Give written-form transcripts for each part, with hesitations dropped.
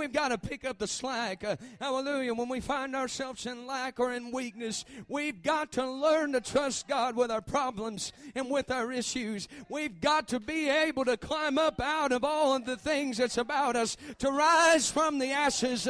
we've got to pick up the slack. Hallelujah. When we find ourselves in lack or in weakness, we've got to learn to trust God with our problems and with our issues. We've got to be able to climb up out of all of the things that's about us, to rise from the ashes,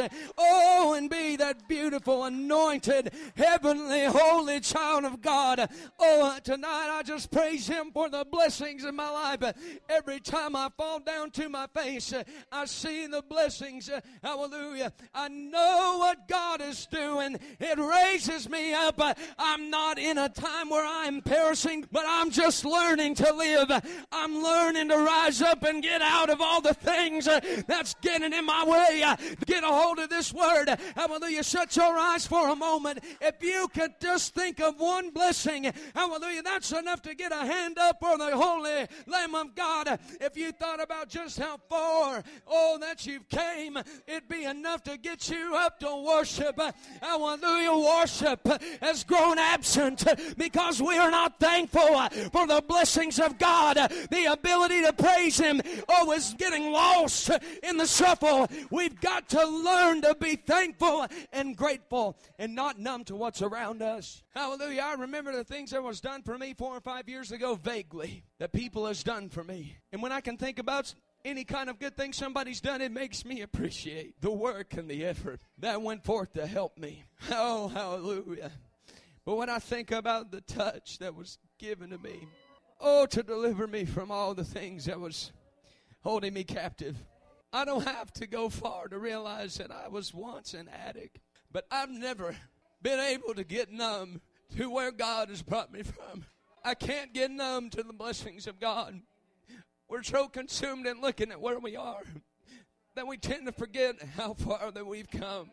and be that beautiful, anointed, heavenly, holy child of God. Tonight I just praise Him for the blessings in my life. Every time I fall down to my face, I see the blessings. Hallelujah. I know what God is doing. It raises me up. I'm not in a time where I'm perishing, but I'm just learning to live. I'm learning to rise up and get out of all the things that's getting in my way. Get a hold of this word. Hallelujah. Shut your eyes for a moment. If you could just think of one blessing, hallelujah, that's enough to get a hand up for the Holy Lamb of God. If you thought about just how far, that you've came, it'd be enough to get you up to worship. Hallelujah. Worship has grown absent because we are not thankful for the blessings of God. The ability to praise Him, is getting lost in the shuffle. We've got to learn to be thankful and grateful and not numb to what's around us. Hallelujah. I remember the things that was done for me 4 or 5 years ago vaguely, that people has done for me. And when I can think about any kind of good thing somebody's done, it makes me appreciate the work and the effort that went forth to help me. Oh, hallelujah. But when I think about the touch that was given to me, to deliver me from all the things that was holding me captive, I don't have to go far to realize that I was once an addict. But I've never been able to get numb to where God has brought me from. I can't get numb to the blessings of God. We're so consumed in looking at where we are that we tend to forget how far that we've come.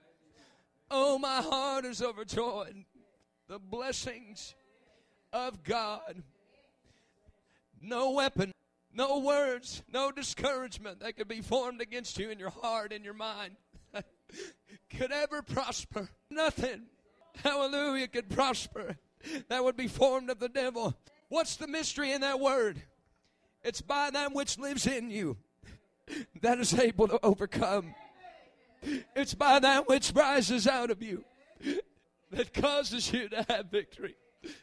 Oh, my heart is overjoyed. The blessings of God. No weapon, no words, no discouragement that could be formed against you in your heart and your mind could ever prosper. Nothing, hallelujah, could prosper that would be formed of the devil. What's the mystery in that word? It's by that which lives in you that is able to overcome. It's by that which rises out of you that causes you to have victory.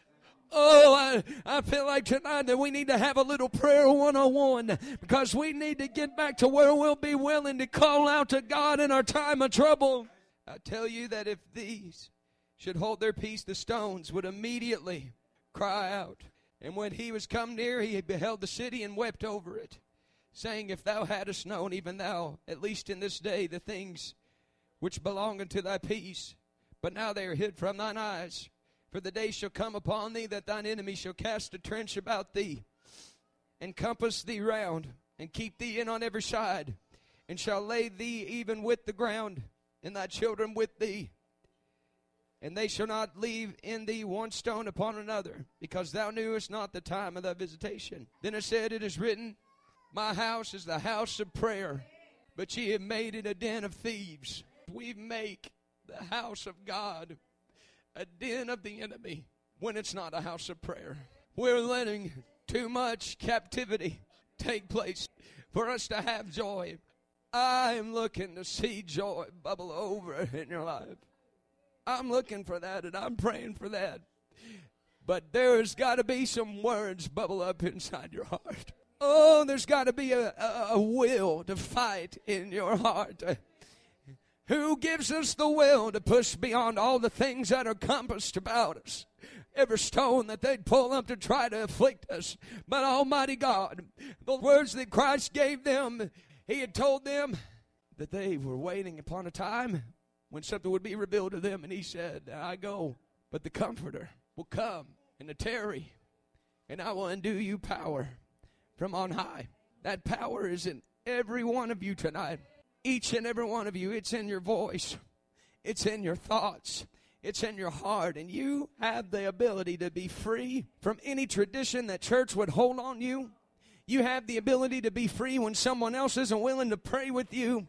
I feel like tonight that we need to have a little prayer 101, because we need to get back to where we'll be willing to call out to God in our time of trouble. I tell you that if these should hold their peace, the stones would immediately cry out. And when he was come near, he beheld the city and wept over it, saying, if thou hadst known, even thou, at least in this day, the things which belong unto thy peace, but now they are hid from thine eyes. For the day shall come upon thee that thine enemy shall cast a trench about thee, and compass thee round, and keep thee in on every side, and shall lay thee even with the ground, and thy children with thee. And they shall not leave in thee one stone upon another, because thou knewest not the time of thy visitation. Then it said, it is written, my house is the house of prayer, but ye have made it a den of thieves. We make the house of God a den of the enemy when it's not a house of prayer. We're letting too much captivity take place for us to have joy. I'm looking to see joy bubble over in your life. I'm looking for that, and I'm praying for that. But there's got to be some words bubble up inside your heart. There's got to be a will to fight in your heart. Who gives us the will to push beyond all the things that are compassed about us? Every stone that they'd pull up to try to afflict us. But Almighty God, the words that Christ gave them, He had told them that they were waiting upon a time when something would be revealed to them. And He said, I go, but the Comforter will come and to tarry, and I will endue you power from on high. That power is in every one of you tonight. Each and every one of you. It's in your voice. It's in your thoughts. It's in your heart. And you have the ability to be free from any tradition that church would hold on you. You have the ability to be free when someone else isn't willing to pray with you.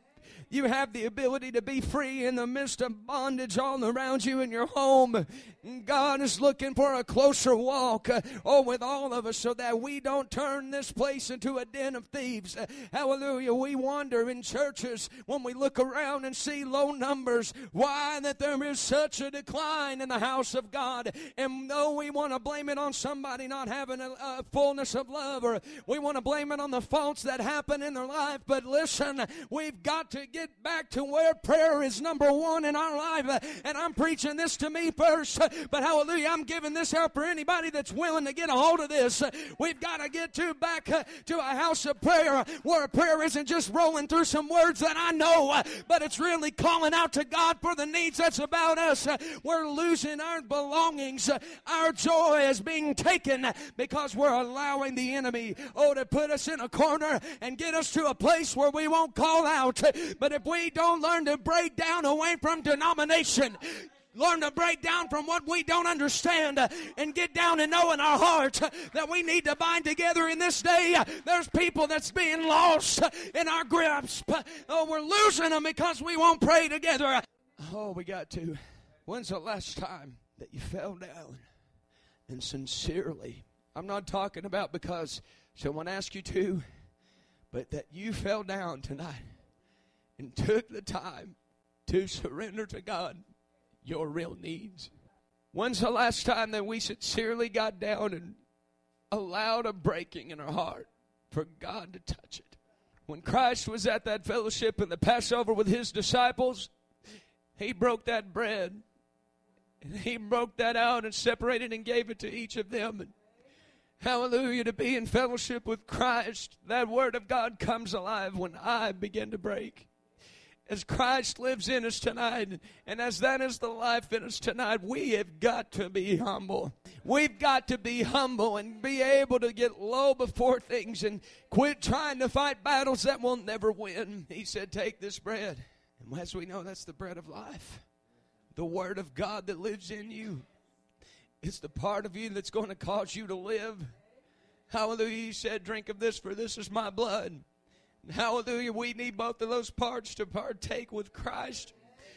You have the ability to be free in the midst of bondage all around you in your home. God is looking for a closer walk, with all of us, so that we don't turn this place into a den of thieves. Hallelujah. We wonder in churches when we look around and see low numbers, why that there is such a decline in the house of God. And though we want to blame it on somebody not having a fullness of love, or we want to blame it on the faults that happen in their life, but listen, we've got to get back to where prayer is number one in our life. And I'm preaching this to me first, but hallelujah, I'm giving this out for anybody that's willing to get a hold of this. We've got to get back to a house of prayer where prayer isn't just rolling through some words that I know, but it's really calling out to God for the needs that's about us. We're losing our belongings. Our joy is being taken because we're allowing the enemy, to put us in a corner and get us to a place where we won't call out. But if we don't learn to break down away from denomination, learn to break down from what we don't understand, and get down and know in our heart that we need to bind together in this day. There's people that's being lost in our grasp. We're losing them because we won't pray together. We got to. When's the last time that you fell down and sincerely, I'm not talking about because someone asked you to, but that you fell down tonight and took the time to surrender to God your real needs? When's the last time that we sincerely got down and allowed a breaking in our heart for God to touch it? When Christ was at that fellowship in the Passover with his disciples, he broke that bread, and he broke that out and separated and gave it to each of them. And hallelujah, to be in fellowship with Christ, that word of God comes alive when I begin to break. As Christ lives in us tonight, and as that is the life in us tonight, we have got to be humble. We've got to be humble and be able to get low before things and quit trying to fight battles that we'll never win. He said, take this bread. And as we know, that's the bread of life. The word of God that lives in you. It's the part of you that's going to cause you to live. Hallelujah. He said, drink of this, for this is my blood. Hallelujah, we need both of those parts to partake with Christ.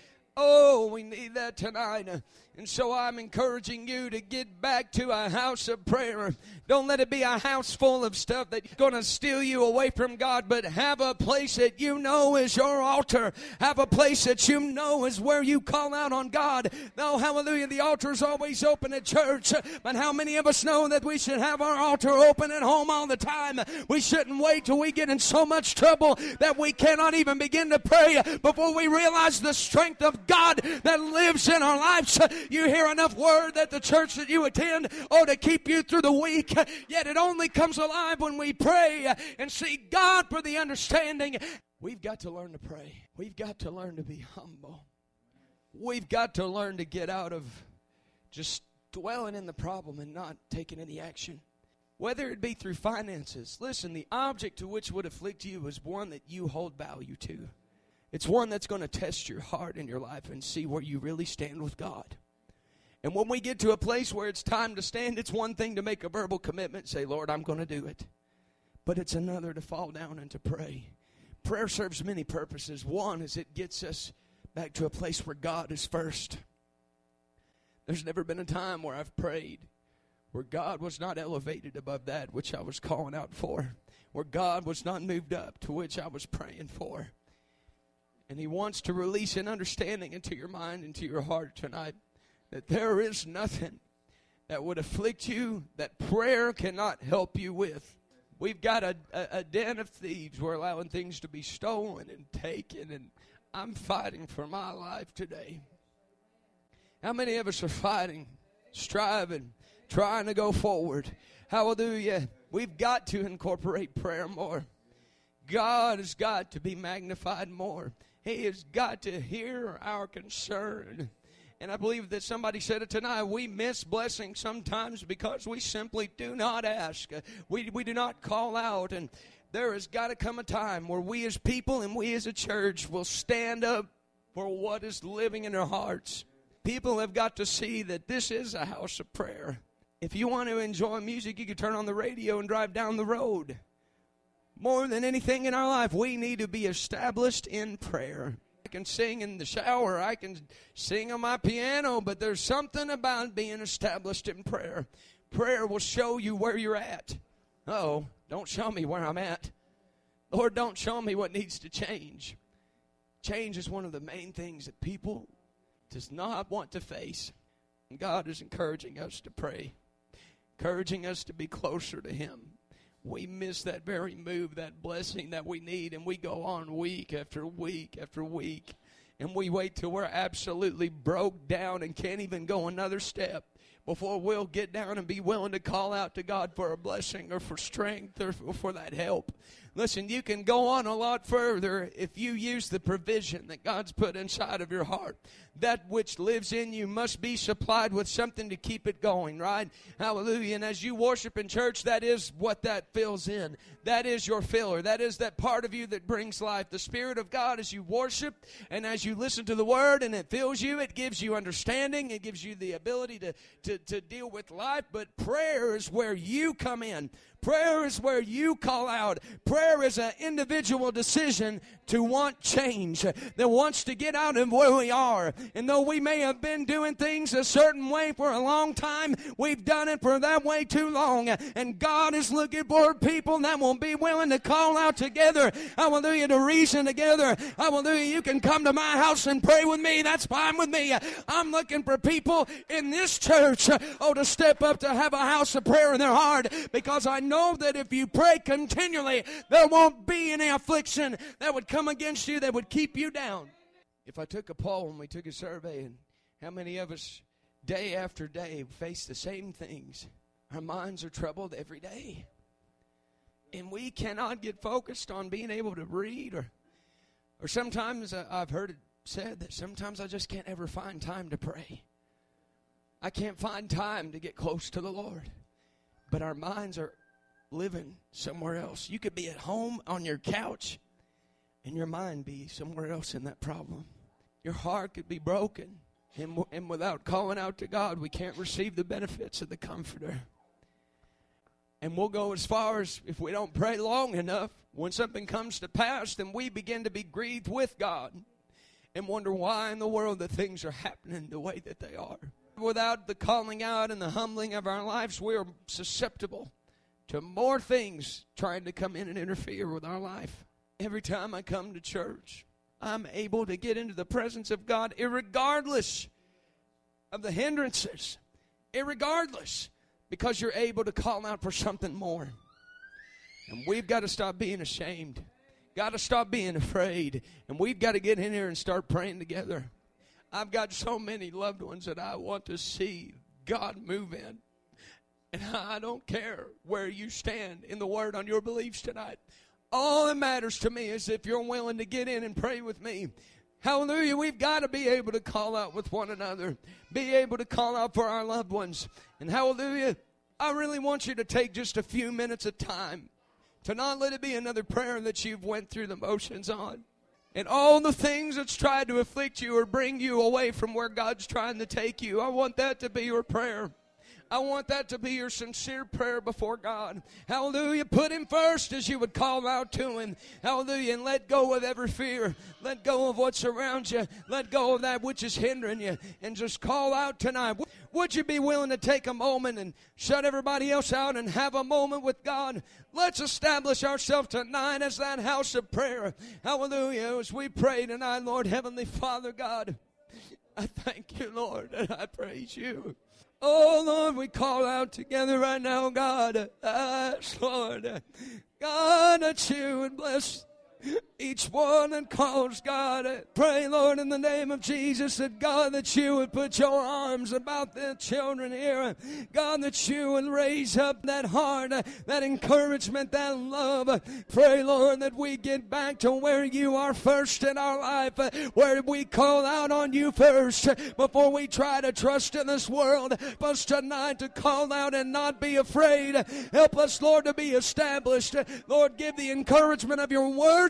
We need that tonight. And so I'm encouraging you to get back to a house of prayer. Don't let it be a house full of stuff that's going to steal you away from God, but have a place that you know is your altar. Have a place that you know is where you call out on God. No, hallelujah, the altar is always open at church, but how many of us know that we should have our altar open at home all the time? We shouldn't wait till we get in so much trouble that we cannot even begin to pray before we realize the strength of God that lives in our lives. You hear enough word at the church that you attend, to keep you through the week, yet it only comes alive when we pray and seek God for the understanding. We've got to learn to pray. We've got to learn to be humble. We've got to learn to get out of just dwelling in the problem and not taking any action. Whether it be through finances. Listen, the object to which would afflict you is one that you hold value to. It's one that's going to test your heart and your life and see where you really stand with God. And when we get to a place where it's time to stand, it's one thing to make a verbal commitment and say, Lord, I'm going to do it. But it's another to fall down and to pray. Prayer serves many purposes. One is it gets us back to a place where God is first. There's never been a time where I've prayed where God was not elevated above that which I was calling out for, where God was not moved up to which I was praying for. And he wants to release an understanding into your mind, into your heart tonight, that there is nothing that would afflict you that prayer cannot help you with. We've got a den of thieves. We're allowing things to be stolen and taken, and I'm fighting for my life today. How many of us are fighting, striving, trying to go forward? Hallelujah. We've got to incorporate prayer more. God has got to be magnified more. He has got to hear our concern. And I believe that somebody said it tonight. We miss blessings sometimes because we simply do not ask. We do not call out. And there has got to come a time where we as people and we as a church will stand up for what is living in our hearts. People have got to see that this is a house of prayer. If you want to enjoy music, you can turn on the radio and drive down the road. More than anything in our life, we need to be established in prayer. I can sing in the shower. I can sing on my piano, but there's something about being established in prayer. Prayer will show you where you're at. Oh, don't show me where I'm at. Lord, don't show me what needs to change. Change is one of the main things that people does not want to face. And God is encouraging us to pray, encouraging us to be closer to Him. We miss that very move, that blessing that we need, and we go on week after week after week, and we wait till we're absolutely broke down and can't even go another step before we'll get down and be willing to call out to God for a blessing or for strength or for that help. Listen, you can go on a lot further if you use the provision that God's put inside of your heart. That which lives in you must be supplied with something to keep it going, right? Hallelujah. And as you worship in church, that is what that fills in. That is your filler. That is that part of you that brings life. The Spirit of God, as you worship and as you listen to the Word and it fills you, it gives you understanding. It gives you the ability to deal with life. But prayer is where you come in. Prayer is where you call out. Prayer is an individual decision to want change, that wants to get out of where we are. And though we may have been doing things a certain way for a long time, we've done it for that way too long. And God is looking for people that will be willing to call out together. Hallelujah, to reason together. Hallelujah, you can come to my house and pray with me. That's fine with me. I'm looking for people in this church, to step up to have a house of prayer in their heart, because I know that if you pray continually, there won't be any affliction that would come against you that would keep you down. If I took a poll and we took a survey, and how many of us day after day face the same things, our minds are troubled every day. And we cannot get focused on being able to read, or sometimes I've heard it said that sometimes I just can't ever find time to pray. I can't find time to get close to the Lord. But our minds are living somewhere else. You could be at home on your couch and your mind be somewhere else in that problem. Your heart could be broken, and without calling out to God, we can't receive the benefits of the Comforter. And we'll go as far as, if we don't pray long enough, when something comes to pass, then we begin to be grieved with God and wonder why in the world that things are happening the way that they are. Without the calling out and the humbling of our lives, we are susceptible to more things trying to come in and interfere with our life. Every time I come to church, I'm able to get into the presence of God irregardless of the hindrances. Irregardless. Because you're able to call out for something more. And we've got to stop being ashamed. Got to stop being afraid. And we've got to get in here and start praying together. I've got so many loved ones that I want to see God move in. And I don't care where you stand in the Word on your beliefs tonight. All that matters to me is if you're willing to get in and pray with me. Hallelujah, we've got to be able to call out with one another. Be able to call out for our loved ones. And hallelujah, I really want you to take just a few minutes of time to not let it be another prayer that you've went through the motions on. And all the things that's tried to afflict you or bring you away from where God's trying to take you, I want that to be your prayer. I want that to be your sincere prayer before God. Hallelujah. Put Him first as you would call out to Him. Hallelujah. And let go of every fear. Let go of what's around you. Let go of that which is hindering you. And just call out tonight. Would you be willing to take a moment and shut everybody else out and have a moment with God? Let's establish ourselves tonight as that house of prayer. Hallelujah. As we pray tonight, Lord, Heavenly Father, God, I thank you, Lord, and I praise you. Oh, Lord, we call out together right now, God. Yes, Lord. God, that you would bless each one that calls, God. Pray, Lord, in the name of Jesus, that God, that you would put your arms about the children here. God, that you would raise up that heart, that encouragement, that love. Pray, Lord, that we get back to where you are first in our life, where we call out on you first before we try to trust in this world. Help us tonight to call out and not be afraid. Help us, Lord, to be established. Lord, give the encouragement of your word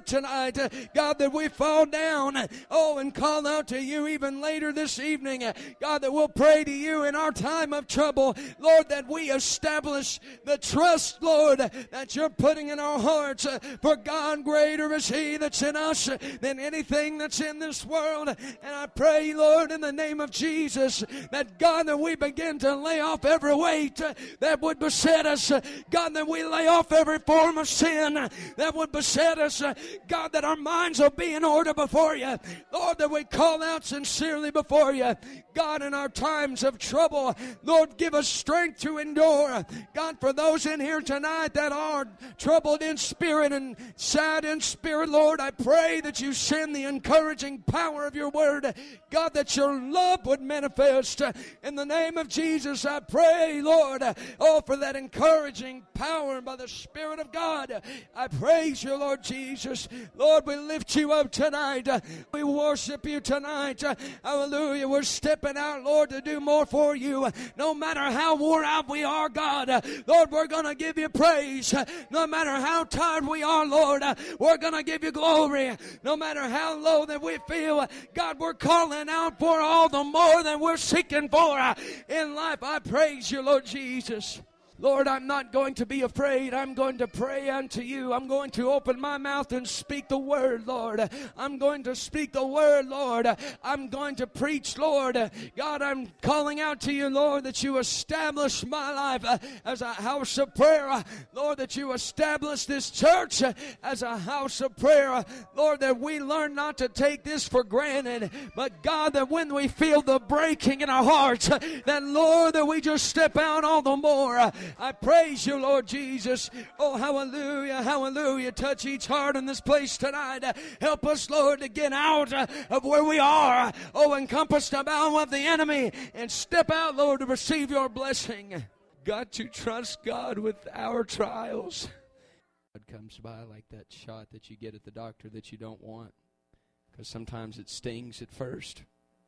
tonight. God, that we fall down, and call out to you even later this evening. God, that we'll pray to you in our time of trouble. Lord, that we establish the trust, Lord, that you're putting in our hearts. For God, greater is He that's in us than anything that's in this world. And I pray, Lord, in the name of Jesus, that God, that we begin to lay off every weight that would beset us. God, that we lay off every form of sin that would beset us. God, that our minds will be in order before you. Lord, that we call out sincerely before you. God, in our times of trouble, Lord, give us strength to endure. God, for those in here tonight that are troubled in spirit and sad in spirit, Lord, I pray that you send the encouraging power of your word. God, that your love would manifest. In the name of Jesus, I pray, Lord, for that encouraging power by the Spirit of God. I praise you, Lord Jesus. Lord, we lift you up tonight. We worship you tonight. Hallelujah. We're stepping out, Lord, to do more for you. No matter how wore out we are, God, Lord, we're going to give you praise. No matter how tired we are, Lord, we're going to give you glory. No matter how low that we feel, God, we're calling out for all the more than we're seeking for in life. I praise you, Lord Jesus. Lord, I'm not going to be afraid. I'm going to pray unto you. I'm going to open my mouth and speak the word, Lord. I'm going to speak the word, Lord. I'm going to preach, Lord. God, I'm calling out to you, Lord, that you establish my life as a house of prayer. Lord, that you establish this church as a house of prayer. Lord, that we learn not to take this for granted. But God, that when we feel the breaking in our hearts, that Lord, that we just step out all the more. I praise you, Lord Jesus. Oh, hallelujah, hallelujah. Touch each heart in this place tonight. Help us, Lord, to get out of where we are. Oh, encompassed about of the enemy and step out, Lord, to receive your blessing. Got to trust God with our trials. God comes by like that shot that you get at the doctor that you don't want, because sometimes it stings at first.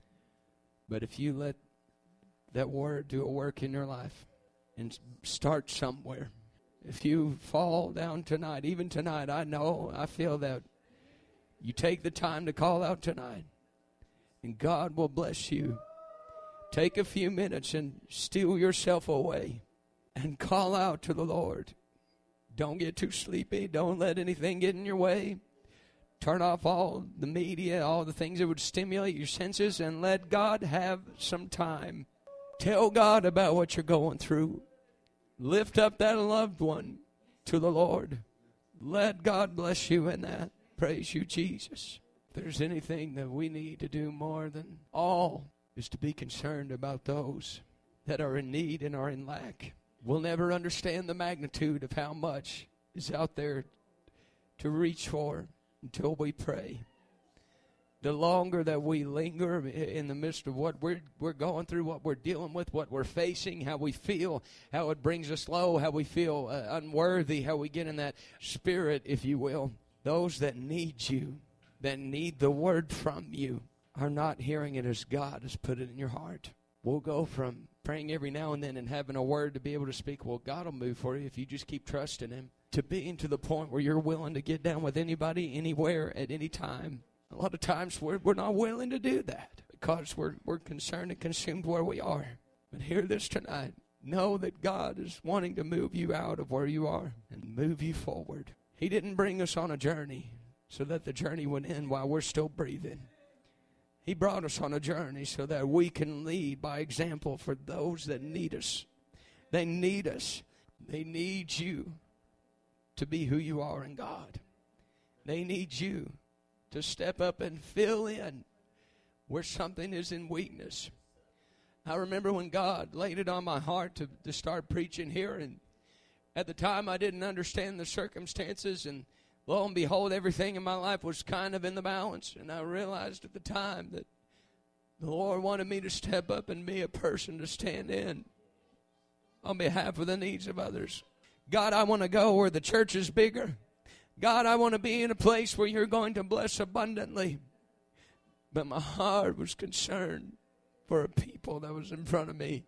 But if you let that word do a work in your life, and start somewhere. If you fall down tonight, even tonight, I feel that you take the time to call out tonight, and God will bless you. Take a few minutes and steal yourself away and call out to the Lord. Don't get too sleepy. Don't let anything get in your way. Turn off all the media, all the things that would stimulate your senses, and let God have some time. Tell God about what you're going through. Lift up that loved one to the Lord. Let God bless you in that. Praise you, Jesus. If there's anything that we need to do more than all, is to be concerned about those that are in need and are in lack. We'll never understand the magnitude of how much is out there to reach for until we pray. The longer that we linger in the midst of what we're going through, what we're dealing with, what we're facing, how we feel, how it brings us low, how we feel unworthy, how we get in that spirit, if you will. Those that need you, that need the word from you, are not hearing it as God has put it in your heart. We'll go from praying every now and then and having a word to be able to speak. Well, God will move for you if you just keep trusting Him. To being to the point where you're willing to get down with anybody, anywhere, at any time. A lot of times we're not willing to do that because we're concerned and consumed where we are. But hear this tonight. Know that God is wanting to move you out of where you are and move you forward. He didn't bring us on a journey so that the journey would end while we're still breathing. He brought us on a journey so that we can lead by example for those that need us. They need us. They need you to be who you are in God. They need you to step up and fill in where something is in weakness. I remember when God laid it on my heart to start preaching here, and at the time I didn't understand the circumstances, and lo and behold, everything in my life was kind of in the balance, and I realized at the time that the Lord wanted me to step up and be a person to stand in on behalf of the needs of others. God, I want to go where the church is bigger. God, I want to be in a place where you're going to bless abundantly. But my heart was concerned for a people that was in front of me.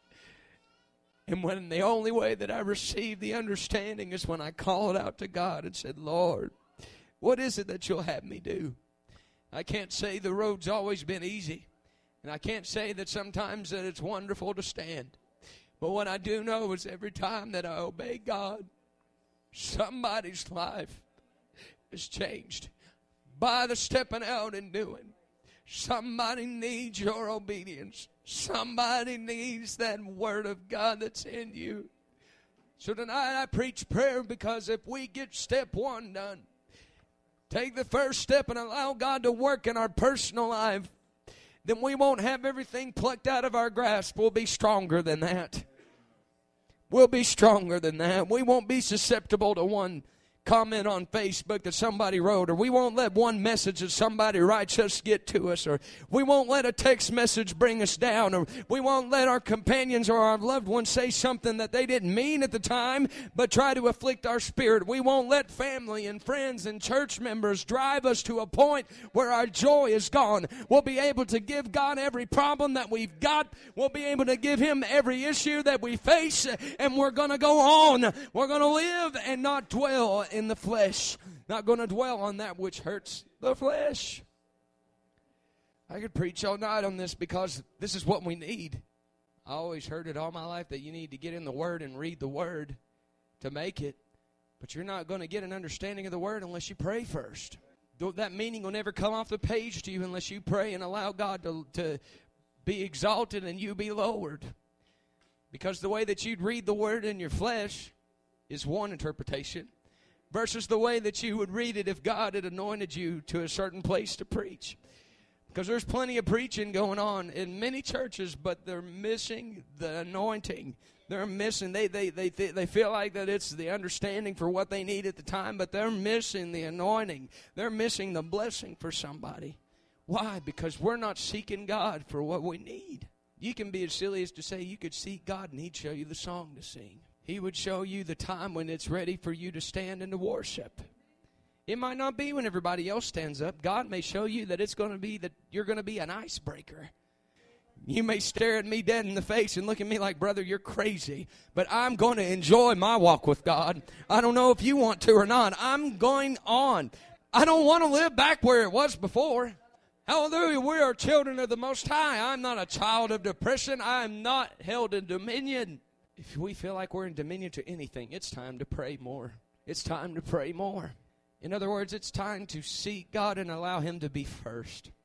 And when the only way that I received the understanding is when I called out to God and said, Lord, What is it that you'll have me do? I can't say the road's always been easy. And I can't say that sometimes that it's wonderful to stand. But what I do know is every time that I obey God, somebody's life is changed by the stepping out and doing. Somebody needs your obedience. Somebody needs that word of God that's in you. So tonight I preach prayer, because if we get step one done, take the first step and allow God to work in our personal life, then we won't have everything plucked out of our grasp. We'll be stronger than that. We'll be stronger than that. We won't be susceptible to one comment on Facebook that somebody wrote, or we won't let one message that somebody writes us get to us, or we won't let a text message bring us down, or we won't let our companions or our loved ones say something that they didn't mean at the time but try to afflict our spirit. We won't let family and friends and church members drive us to a point where our joy is gone. We'll be able to give God every problem that we've got. We'll be able to give Him every issue that we face, and we're going to go on. We're going to live and not dwell in the flesh. Not going to dwell on that which hurts the flesh. I could preach all night on this, because this is what we need. I always heard it all my life that you need to get in the Word and read the Word to make it. But you're not going to get an understanding of the Word unless you pray first. That meaning will never come off the page to you unless you pray and allow God to be exalted and you be lowered. Because the way that you'd read the Word in your flesh is one interpretation, versus the way that you would read it if God had anointed you to a certain place to preach. Because there's plenty of preaching going on in many churches, but they're missing the anointing. They're missing, they feel like that it's the understanding for what they need at the time, but they're missing the anointing. They're missing the blessing for somebody. Why? Because we're not seeking God for what we need. You can be as silly as to say you could seek God and He'd show you the song to sing. He would show you the time when it's ready for you to stand and to worship. It might not be when everybody else stands up. God may show you that it's going to be that you're going to be an icebreaker. You may stare at me dead in the face and look at me like, brother, you're crazy. But I'm going to enjoy my walk with God. I don't know if you want to or not. I'm going on. I don't want to live back where it was before. Hallelujah. We are children of the Most High. I'm not a child of depression. I'm not held in dominion. If we feel like we're in dominion to anything, it's time to pray more. It's time to pray more. In other words, it's time to seek God and allow Him to be first.